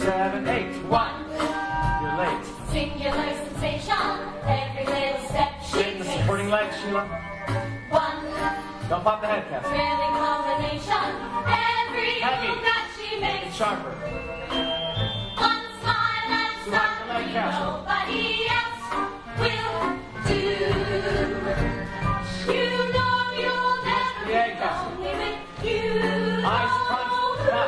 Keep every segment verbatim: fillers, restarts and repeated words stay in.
seven, eight. One. You're late. Singular sensation. Every little step she Straighten the takes. supporting legs, Sheila. One. Don't pop the head, Cassie. Thrilling combination. Every Heavy. move that she makes. It's sharper. One smile and Too high for leg, suddenly Cassie. nobody else will do. You know you'll never Yeah, be Cassie. lonely with you. Eyes punch. Snap.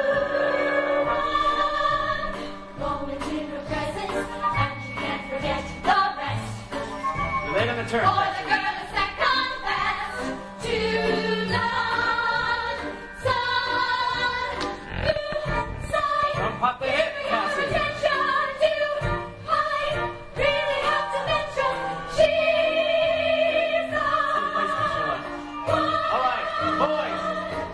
Moment in her presence, and you can't forget the rest. You're late on the turn, For the Cassie. girl is second best to none. Sun, blue side. Don't pop the hip, Give me your Cassie. attention to I really have to mention she's the Placement, Sheila. one. All right, boys.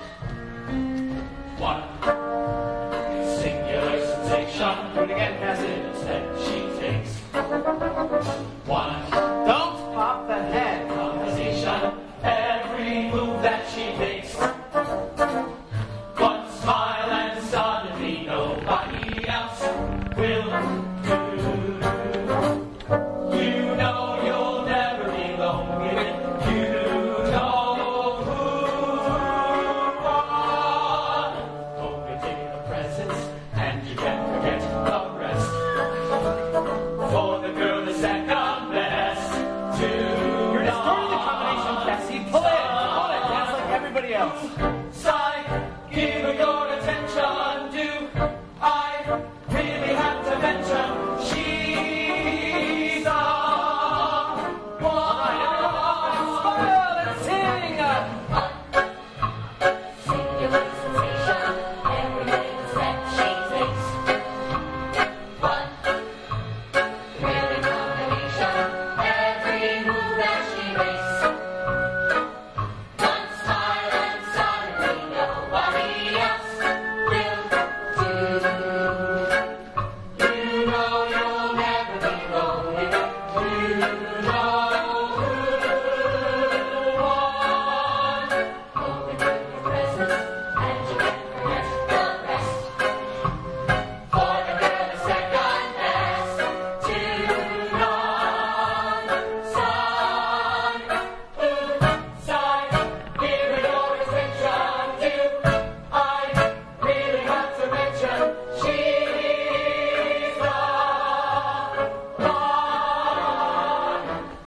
One. Singular sensation. Do it again, Cassie. Step she takes. One. Don't pop the head. Conversation. Every move that she makes. One smile and suddenly nobody else will do. You know you'll never be lonely with you know who. One. Moment in the presence, and you can't forget the rest. For the girl is second best to You're distorting the combination, Cassie. Pull it. Pull it. Dance like everybody else. Side, give her your